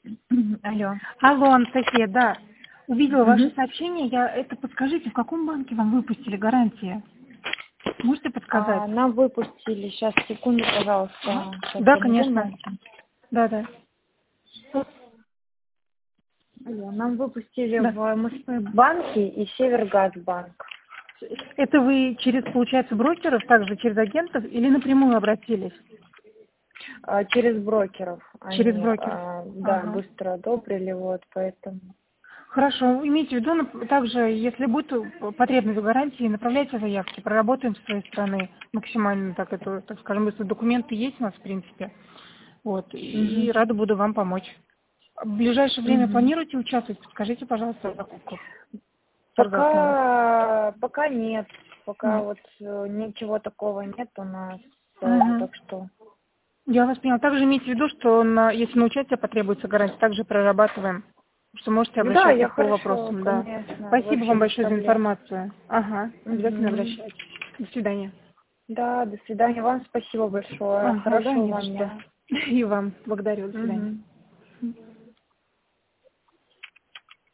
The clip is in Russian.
Алло. Алло, Анастасия, да. Увидела ваше сообщение. Подскажите, в каком банке вам выпустили гарантии? Можете подсказать? Нам выпустили, сейчас, секунду, пожалуйста. Сейчас Да, я найду конечно. Да. Алло, нам выпустили Да. в МСБ-банке и Севергазбанк. Это вы получается, брокеров, также через агентов или напрямую обратились? Через брокеров. Через Они, брокеров. да, Ага. быстро одобрили, вот, поэтому. Хорошо. Имейте в виду, также, если будет потребность в гарантии, направляйте заявки, проработаем с своей стороны максимально, так скажем, если документы есть у нас, в принципе. Вот. И рада буду вам помочь. В ближайшее время планируете участвовать? Скажите, пожалуйста, в закупках. Пока нет. Пока Нет. вот ничего такого нет у нас. Мгм. Так что. Я вас поняла. Также имейте в виду, что если на участие потребуется гарантия, также прорабатываем, что можете Да, обращаться я по хорошо, вопросам. Да. конечно. Спасибо Вообще вам без большое за проблем. информацию. Ага, обязательно обращайтесь. До свидания. Да, до свидания. Вам спасибо большое. Да, Хорошего не за вам что. дня. И вам благодарю. До свидания.